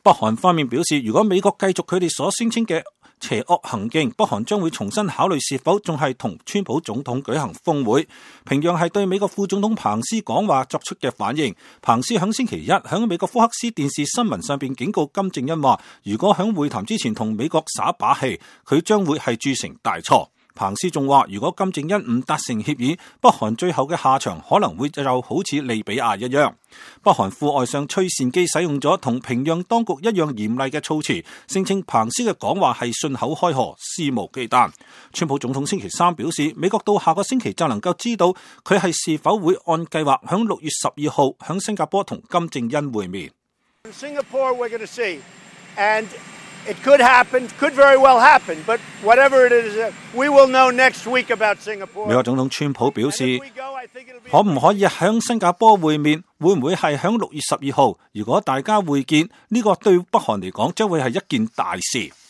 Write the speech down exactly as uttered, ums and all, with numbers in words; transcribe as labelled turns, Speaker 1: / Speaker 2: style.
Speaker 1: 北韓方面表示，如果美國繼續佢哋所聲稱嘅邪惡行徑，北韓將會重新考慮是否仲係同川普總統舉行峰會。平壤係對美國副總統彭斯講話作出嘅反應。彭斯響星期一響美國福克斯電視新聞上邊警告金正恩話，如果響會談之前同美國耍把戲，佢將會係鑄成大錯。彭斯仲話，如果金正恩唔達成協議，北韓最後嘅下場可能會就好似利比亞一樣。北韓副外相崔善基使用咗同平壤當局一樣嚴厲嘅措辭，聲稱彭斯嘅講話係信口開河、肆無忌憚。川普總統星期三表示，美國到下個星期就能夠知道佢係是否會按計劃響六月十二號響新加坡同金正恩會面。
Speaker 2: It could happen, could very well happen, but whatever it is, we will know next week about Singapore.
Speaker 1: 美國總統川普表示，可唔可以響新加坡會面？會唔會係響六月十二號？如果大家會見，呢個對北韓嚟講將會係一件大事。